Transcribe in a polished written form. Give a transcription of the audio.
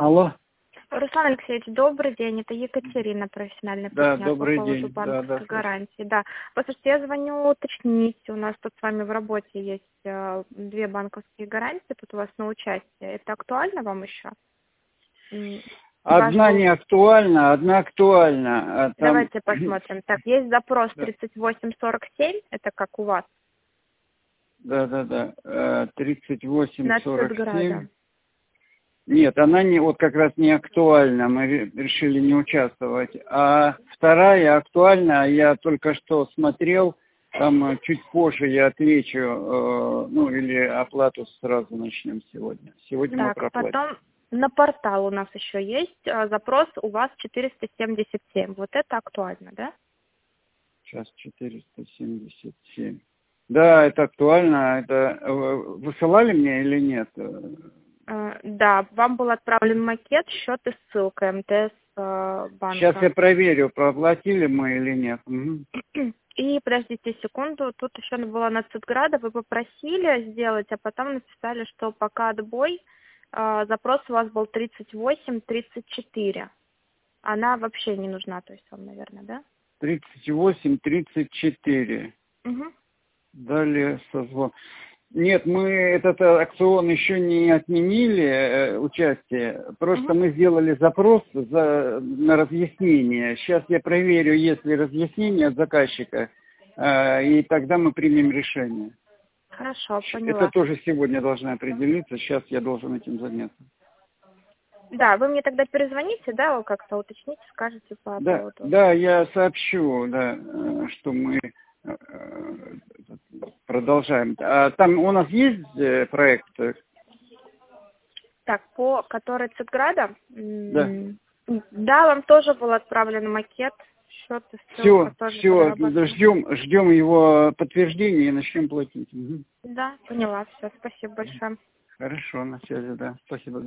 Алло. Руслан Алексеевич, добрый день. Это Екатерина, профессиональный Да, партнер по добрый поводу день. банковской гарантии. Да. Послушайте, я звоню уточнить. У нас тут с вами в работе есть 2 банковские гарантии тут у вас на участие. Это актуально вам еще? Одна не актуальна, одна актуальна. А там... Давайте посмотрим. Так, есть запрос 3847. Это как у вас? Да. 3847. Нет, она не, вот как раз не актуальна, мы решили не участвовать. А вторая актуальна, я только что смотрел, там чуть позже я отвечу, ну или оплату сразу начнем сегодня. Сегодня мы проплатим. Потом на портал у нас еще есть запрос, у вас 477. Вот это актуально, да? Сейчас 477. Да, это актуально. Это высылали мне или нет? Да, вам был отправлен макет, счет и ссылка МТС банка. Сейчас я проверю, проплатили мы или нет. Угу. И подождите секунду, тут еще была на Цитграда, вы попросили сделать, а потом написали, что пока отбой, запрос у вас был 38-34. Она вообще не нужна, то есть вам, наверное, да? 38-34. Угу. Далее созвон. Нет, мы этот акцион еще не отменили, участие. Просто мы сделали запрос на разъяснение. Сейчас я проверю, есть ли разъяснение от заказчика, и тогда мы примем решение. Хорошо, поняла. Это тоже сегодня должно определиться. Сейчас я должен этим заняться. Да, вы мне тогда перезвоните, да, как-то уточните, скажете по поводу. Да, я сообщу, да, что мы продолжаем. А там у нас есть проект? Так, по которой Цитграда? Да. Да, вам тоже был отправлен макет. Счет и ссылка все, ждем его подтверждения и начнем платить. Угу. Да, поняла, все, спасибо большое. Хорошо, на связи, да, спасибо.